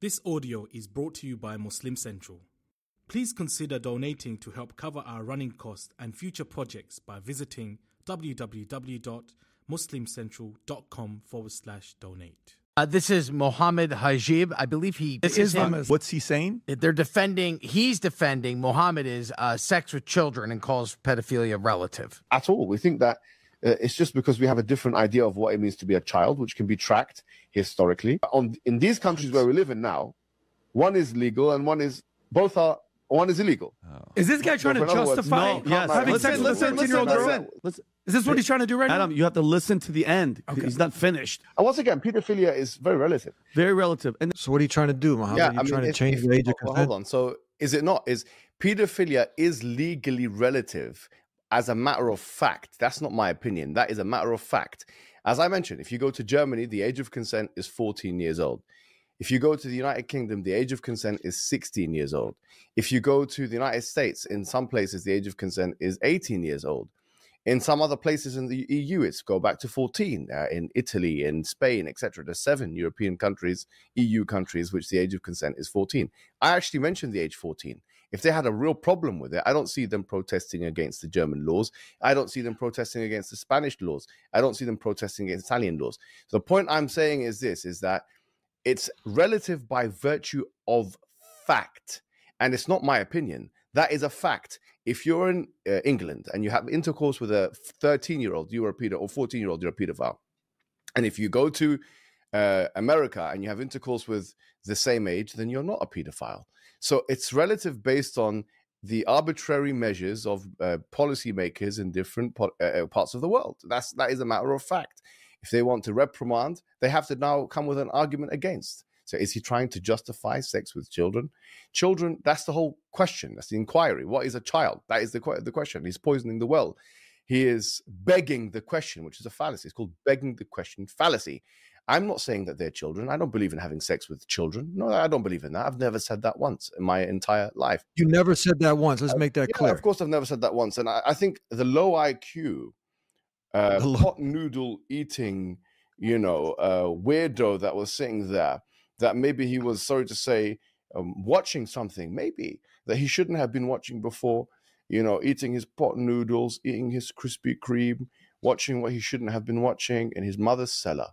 This audio is brought to you by Muslim Central. Please consider donating to help cover our running costs and future projects by visiting www.muslimcentral.com/donate. This is Mohammed Hajib. I believe this is him. What's he saying? He's defending Mohammed is sex with children and calls pedophilia relative. At all. We think that it's just because we have a different idea of what it means to be a child, which can be tracked historically. In these countries where we live in now, one is legal and one is illegal. Oh. Is this guy trying to justify having sex with a 13-year-old girl? Is this what he's trying to do right now? Adam, you have to listen to the end. Okay. He's not finished. And once again, pedophilia is very relative. Very relative. And so what are you trying to do, Mohammed? Are you trying to change the age of consent? Hold on. So is it not? Is pedophilia is legally relative as a matter of fact? That's not my opinion. That is a matter of fact. As I mentioned, if you go to Germany, the age of consent is 14 years old. If you go to the United Kingdom, the age of consent is 16 years old. If you go to the United States, in some places, the age of consent is 18 years old. In some other places in the EU, it's go back to 14. In Italy, in Spain, etc. There's 7 European countries, EU countries, which the age of consent is 14. I actually mentioned the age 14. If they had a real problem with it, I don't see them protesting against the German laws. I don't see them protesting against the Spanish laws. I don't see them protesting against Italian laws. So the point I'm saying is this, is that it's relative by virtue of fact. And it's not my opinion. That is a fact. If you're in England and you have intercourse with a 13-year-old, you're a pedophile, or 14-year-old, you're a pedophile. And if you go to America and you have intercourse with the same age, then you're not a pedophile. So it's relative based on the arbitrary measures of policymakers in different parts of the world. That is a matter of fact. If they want to reprimand, they have to now come with an argument against. So is he trying to justify sex with children? Children, that's the whole question. That's the inquiry. What is a child? That is the question. He's poisoning the well. He is begging the question, which is a fallacy. It's called begging the question fallacy. I'm not saying that they're children. I don't believe in having sex with children. No, I don't believe in that. I've never said that once in my entire life. You never said that once. Let's make that clear. Of course, I've never said that once. And I think the low IQ, pot noodle eating, weirdo that was sitting there, that maybe he was, sorry to say, watching something, maybe that he shouldn't have been watching before, eating his pot noodles, eating his Krispy Kreme, watching what he shouldn't have been watching in his mother's cellar,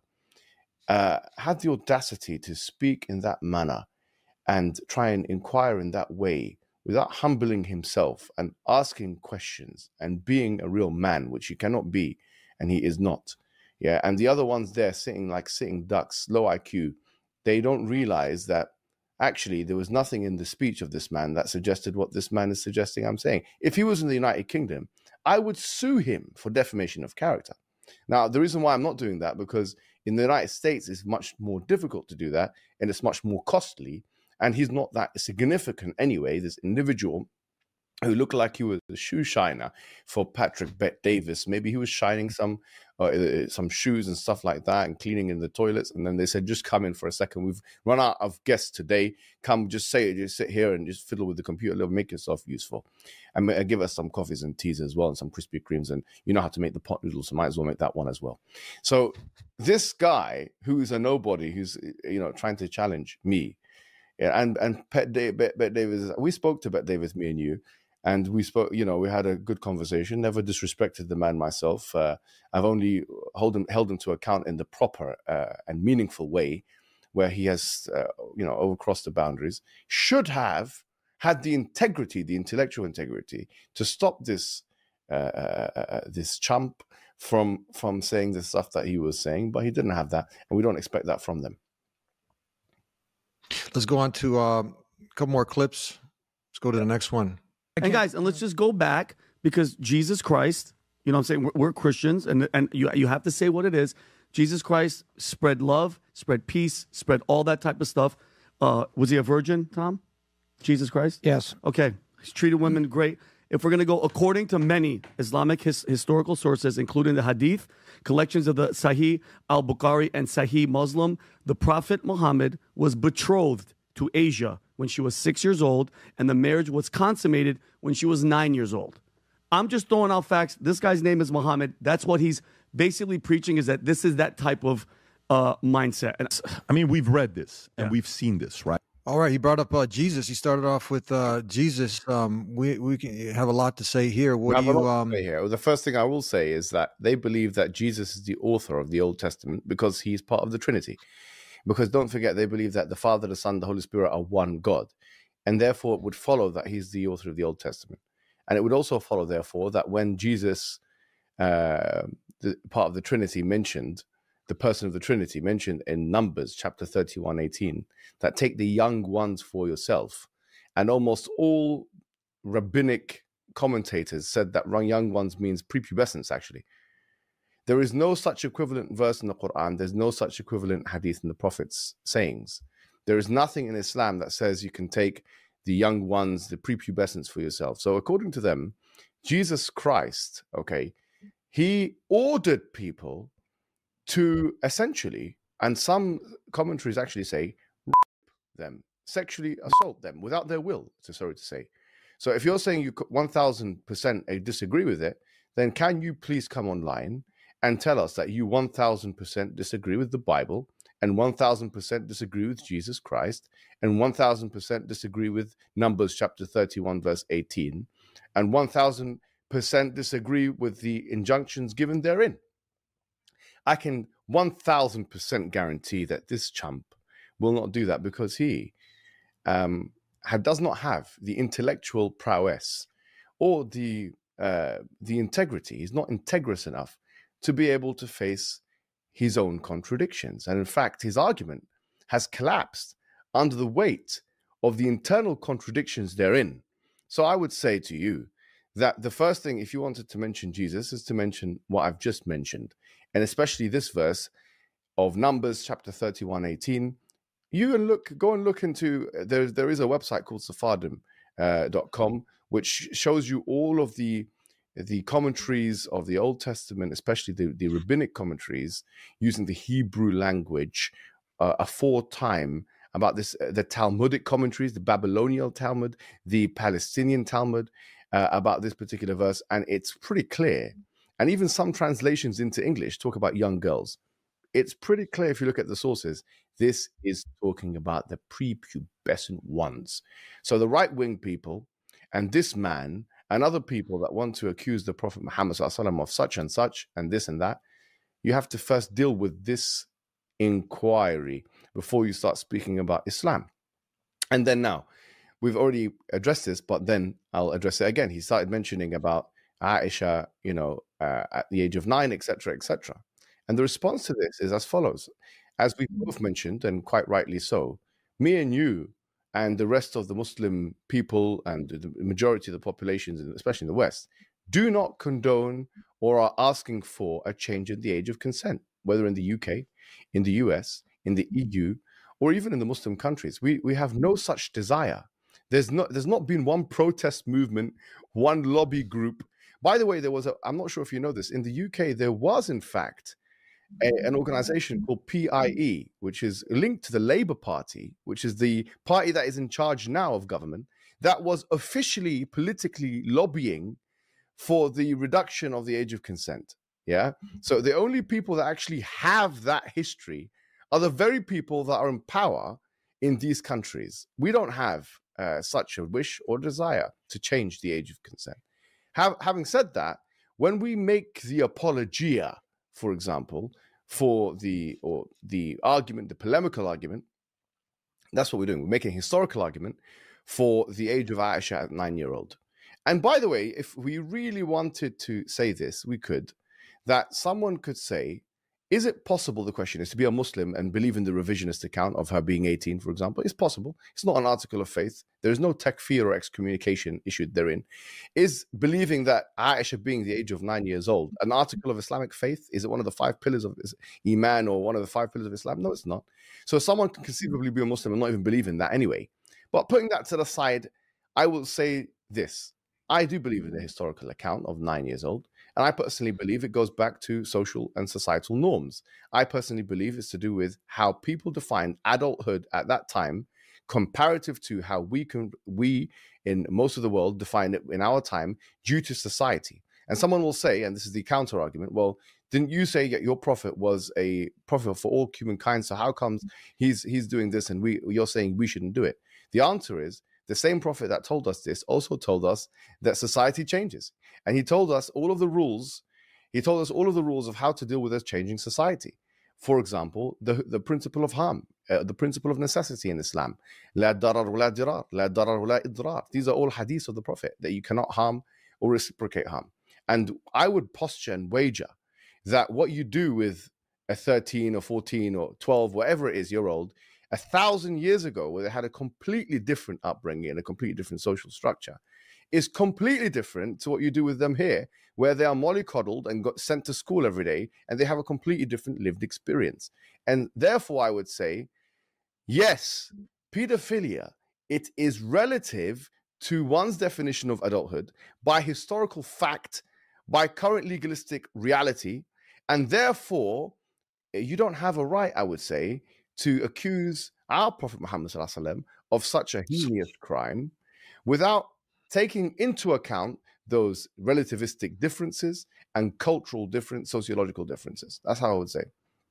had the audacity to speak in that manner and try and inquire in that way without humbling himself and asking questions and being a real man, which he cannot be, and he is not. Yeah, and the other ones there sitting ducks, low IQ, they don't realize that actually there was nothing in the speech of this man that suggested what this man is suggesting I'm saying. If he was in the United Kingdom, I would sue him for defamation of character. Now, the reason why I'm not doing that, because in the United States, it's much more difficult to do that, and it's much more costly, and he's not that significant anyway, this individual who looked like he was a shoe shiner for Patrick Bet-Davis. Maybe he was shining some shoes and stuff like that and cleaning in the toilets. And then they said, just come in for a second. We've run out of guests today. Come, just sit here and just fiddle with the computer. Make yourself useful. And give us some coffees and teas as well and some Krispy Kremes. And you know how to make the pot noodles, so might as well make that one as well. So this guy who is a nobody, who's trying to challenge me, and Bet-Davis, we spoke to Bet-Davis, me and you. And we spoke, we had a good conversation, never disrespected the man myself. I've only held him to account in the proper and meaningful way where he has, overcrossed the boundaries. Should have had the integrity, the intellectual integrity, to stop this chump from saying the stuff that he was saying, but he didn't have that, and we don't expect that from them. Let's go on to a couple more clips. Let's go to the next one. And guys, and let's just go back, because Jesus Christ, I'm saying, we're Christians, and you have to say what it is. Jesus Christ spread love, spread peace, spread all that type of stuff. Was he a virgin, Tom? Jesus Christ? Yes. Okay. He's treated women great. If we're going to go according to many Islamic historical sources, including the Hadith, collections of the Sahih al-Bukhari and Sahih Muslim, the Prophet Muhammad was betrothed to Asia when she was 6 years old, and the marriage was consummated when she was 9 years old. I'm just throwing out facts. This guy's name is Muhammad. That's what he's basically preaching, is that this is that type of mindset. And I mean, we've read this and we've seen this, right? All right, he brought up Jesus. He started off with Jesus. We can have a lot to say here. What do you here? Well, the first thing I will say is that they believe that Jesus is the author of the Old Testament because he's part of the Trinity. Because don't forget, they believe that the Father, the Son, the Holy Spirit are one God. And therefore, it would follow that he's the author of the Old Testament. And it would also follow, therefore, that when Jesus, the part of the Trinity mentioned, the person of the Trinity mentioned in Numbers chapter 31:18, that take the young ones for yourself. And almost all rabbinic commentators said that young ones means prepubescence, actually. There is no such equivalent verse in the Quran. There's no such equivalent hadith in the Prophet's sayings. There is nothing in Islam that says you can take the young ones, the prepubescence for yourself. So according to them, Jesus Christ, okay, he ordered people to essentially, and some commentaries actually say, rape them, sexually assault them without their will, sorry to say. So if you're saying you 1000% disagree with it, then can you please come online and tell us that you 1000% disagree with the Bible, and 1000% disagree with Jesus Christ, and 1000% disagree with Numbers chapter 31, verse 18, and 1000% disagree with the injunctions given therein? I can 1000% guarantee that this chump will not do that because he does not have the intellectual prowess or the integrity. He's not integrous enough to be able to face his own contradictions. And in fact, his argument has collapsed under the weight of the internal contradictions therein. So I would say to you that the first thing, if you wanted to mention Jesus, is to mention what I've just mentioned. And especially this verse of Numbers chapter 31:18. You can go and look into, there is a website called Sephardim.com, which shows you all of the commentaries of the Old Testament, especially the rabbinic commentaries, using the Hebrew language aforetime about this, the Talmudic commentaries, the Babylonian Talmud, the Palestinian Talmud, about this particular verse. And it's pretty clear. And even some translations into English talk about young girls. It's pretty clear if you look at the sources, this is talking about the prepubescent ones. So the right-wing people and this man and other people that want to accuse the Prophet Muhammad ﷺ of such and such and this and that, you have to first deal with this inquiry before you start speaking about Islam. And then now, we've already addressed this, but then I'll address it again. He started mentioning about Aisha, at the age of 9, etc., etc. And the response to this is as follows. As we both mentioned, and quite rightly so, me and you and the rest of the Muslim people and the majority of the populations, especially in the West, do not condone or are asking for a change in the age of consent, whether in the UK, in the US, in the EU, or even in the Muslim countries. We have no such desire. There's not been one protest movement, one lobby group. By the way, I'm not sure if you know this, in the UK, there was in fact an organization called PIE, which is linked to the Labour Party, which is the party that is in charge now of government, that was officially politically lobbying for the reduction of the age of consent. Yeah. So the only people that actually have that history are the very people that are in power in these countries. We don't have such a wish or desire to change the age of consent. Having said that, when we make the apologia, for example, for the argument, the polemical argument, that's what we're doing. We're making a historical argument for the age of Aisha at 9-year-old. And by the way, if we really wanted to say this, we could, that someone could say, is it possible, the question is, to be a Muslim and believe in the revisionist account of her being 18, for example? It's possible. It's not an article of faith. There is no takfir or excommunication issued therein. Is believing that Aisha being the age of 9 years old an article of Islamic faith? Is it one of the 5 pillars of Iman or one of the 5 pillars of Islam? No, it's not. So someone can conceivably be a Muslim and not even believe in that anyway. But putting that to the side, I will say this. I do believe in the historical account of 9 years old. And I personally believe it goes back to social and societal norms. I personally believe it's to do with how people defined adulthood at that time, comparative to how we in most of the world define it in our time due to society. And someone will say, and this is the counter argument, well, Didn't you say that your prophet was a prophet for all humankind? So how comes he's doing this and you're saying we shouldn't do it? The answer is the same prophet that told us this also told us that society changes. And he told us all of the rules. He told us all of the rules of how to deal with this changing society. For example, the principle of harm, the principle of necessity in Islam. La darar wa la dirar, la darar wa la idrar. These are all hadiths of the prophet, that you cannot harm or reciprocate harm. And I would posture and wager that what you do with a 13 or 14 or 12, whatever it is, year old, 1,000 years ago, where they had a completely different upbringing and a completely different social structure, is completely different to what you do with them here, where they are mollycoddled and got sent to school every day, and they have a completely different lived experience. And therefore, I would say, yes, pedophilia, it is relative to one's definition of adulthood by historical fact, by current legalistic reality, and therefore, you don't have a right, I would say, to accuse our Prophet Muhammad ﷺ of such a heinous crime without taking into account those relativistic differences and cultural sociological differences. That's how I would say.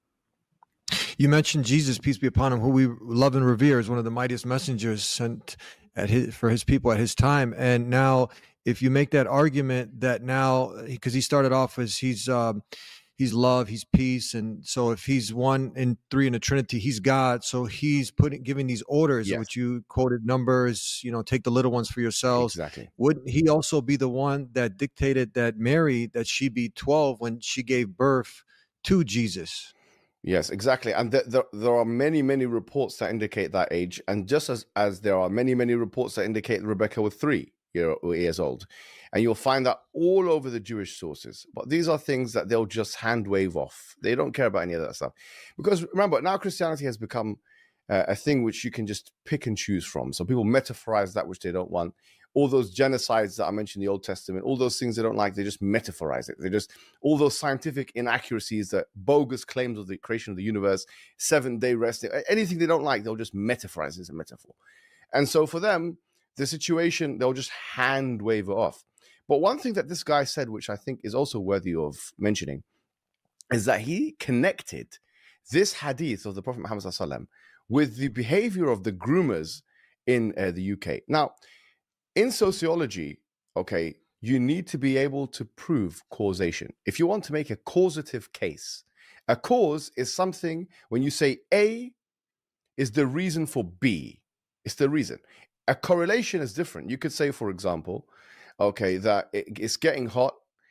You mentioned Jesus, peace be upon him, who we love and revere as one of the mightiest messengers sent for his people at his time. And now, if you make that argument that now, because he started off as he's love, he's peace, and so if he's 1 and 3 in the Trinity, he's God. So he's giving these orders, Yes. which you quoted numbers, take the little ones for yourselves. Exactly. Wouldn't he also be the one that dictated that Mary, that she be 12 when she gave birth to Jesus? Yes, exactly. And there are many, many reports that indicate that age. And just as there are many, many reports that indicate Rebecca was 3 years old. And you'll find that all over the Jewish sources. But these are things that they'll just hand wave off. They don't care about any of that stuff. Because remember, now Christianity has become a thing which you can just pick and choose from. So people metaphorize that which they don't want. All those genocides that I mentioned in the Old Testament, all those things they don't like, they just metaphorize it. All those scientific inaccuracies, that bogus claims of the creation of the universe, 7-day rest, anything they don't like, they'll just metaphorize it as a metaphor. And so for them, the situation, they'll just hand wave it off. But one thing that this guy said, which I think is also worthy of mentioning, is that he connected this hadith of the Prophet Muhammad ﷺ with the behavior of the groomers in the UK. Now, in sociology, okay, you need to be able to prove causation. If you want to make a causative case, a cause is something when you say A is the reason for B. It's the reason. A correlation is different. You could say, for example, okay, that it's getting hot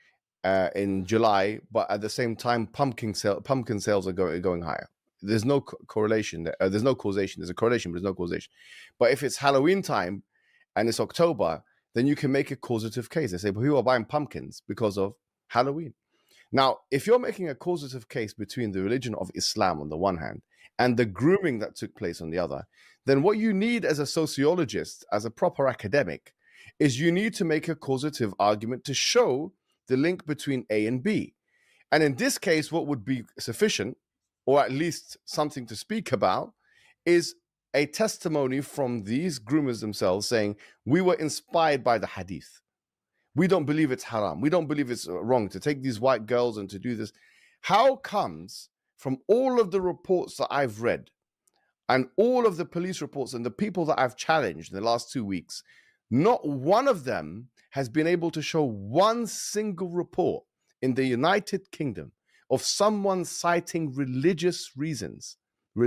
in July, but at the same time, pumpkin sales are going higher. There's no correlation. There's no causation. There's a correlation, but there's no causation. But if it's Halloween time and it's October, then you can make a causative case. They say, well, people are buying pumpkins because of Halloween. Now, if you're making a causative case between the religion of Islam on the one hand and the grooming that took place on the other, then what you need as a sociologist, as a proper academic, is you need to make a causative argument to show the link between A and B. And in this case, what would be sufficient, or at least something to speak about, is a testimony from these groomers themselves saying, we were inspired by the hadith. We don't believe it's haram. We don't believe it's wrong to take these white girls and to do this. How comes from all of the reports that I've read and all of the police reports and the people that I've challenged in the last 2 weeks, not one of them has been able to show one single report in the United Kingdom of someone citing religious reasons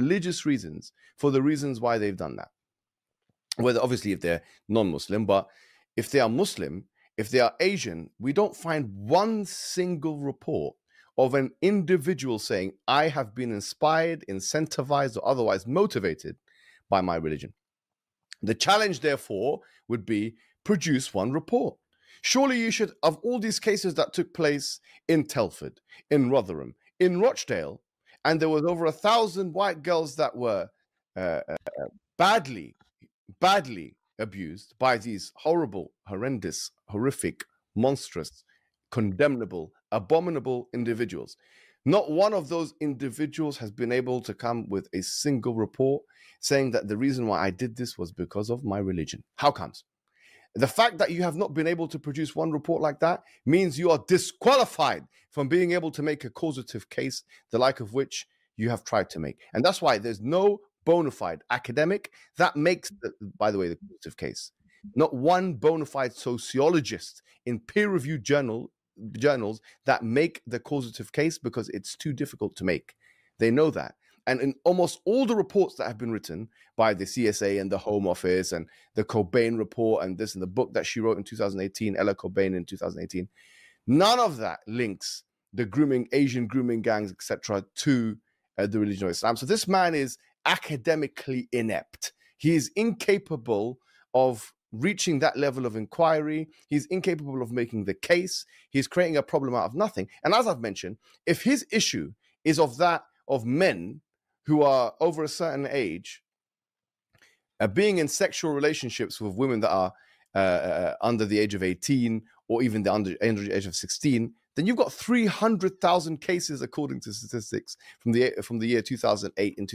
for the reasons why they've done that. Whether obviously if they're non-Muslim, but if they are Muslim, if they are Asian, we don't find one single report of an individual saying, I have been inspired, incentivized, or otherwise motivated by my religion. The challenge, therefore, would be produce one report. Surely you should, of all these cases that took place in Telford, in Rotherham, in Rochdale, and there was over 1,000 white girls that were badly abused by these horrible, horrendous, horrific, monstrous, condemnable, abominable individuals. Not one of those individuals has been able to come with a single report saying that the reason why I did this was because of my religion. How comes? The fact that you have not been able to produce one report like that means you are disqualified from being able to make a causative case, the like of which you have tried to make. And that's why there's no bona fide academic that makes, by the way, the causative case. Not one bona fide sociologist in peer-reviewed journals that make the causative case, because it's too difficult to make. They know that. And in almost all the reports that have been written by the CSA and the Home Office and the Cobain report and this and the book that she wrote in 2018, Ella Cobain in 2018, none of that links the Asian grooming gangs, etc., to the religion of Islam. So this man is academically inept. He is incapable of reaching that level of inquiry. He's incapable of making the case. He's creating a problem out of nothing. And as I've mentioned, if his issue is of men who are over a certain age, being in sexual relationships with women that are under the age of 18 or even the under age of 16, then you've got 300,000 cases, according to statistics from the year 2008 and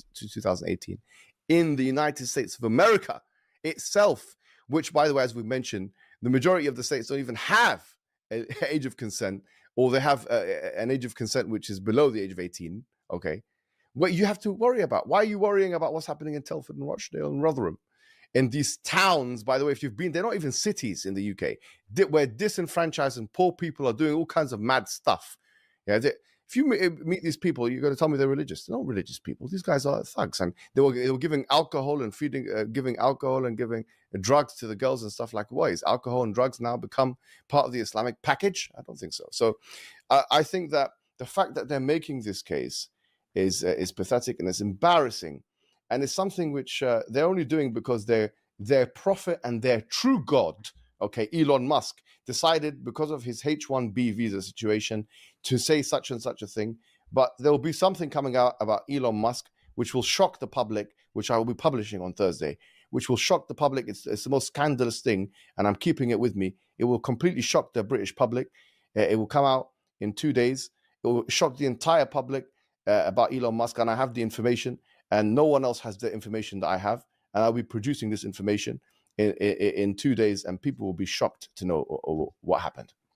2018 in the United States of America itself, which, by the way, as we mentioned, the majority of the states don't even have an age of consent, or they have an age of consent which is below the age of 18, okay? What you have to worry about. Why are you worrying about what's happening in Telford and Rochdale and Rotherham? In these towns, by the way, if you've been, they're not even cities in the UK, where disenfranchised and poor people are doing all kinds of mad stuff. Yeah, if you meet these people, you're going to tell me they're religious. They're not religious people. These guys are thugs, and they were giving alcohol and giving alcohol and giving drugs to the girls and stuff like. What is alcohol and drugs now become part of the Islamic package? I don't think so. So, I think that the fact that they're making this case is pathetic and it's embarrassing, and it's something which they're only doing because their prophet and their true God, okay, Elon Musk, decided because of his H-1B visa situation to say such and such a thing. But there will be something coming out about Elon Musk which will shock the public, which I will be publishing on Thursday, which will shock the public. It's the most scandalous thing, and I'm keeping it with me. It will completely shock the British public. It will come out in 2 days. It will shock the entire public about Elon Musk, and I have the information, and no one else has the information that I have, and I'll be producing this information in 2 days, and people will be shocked to know what happened.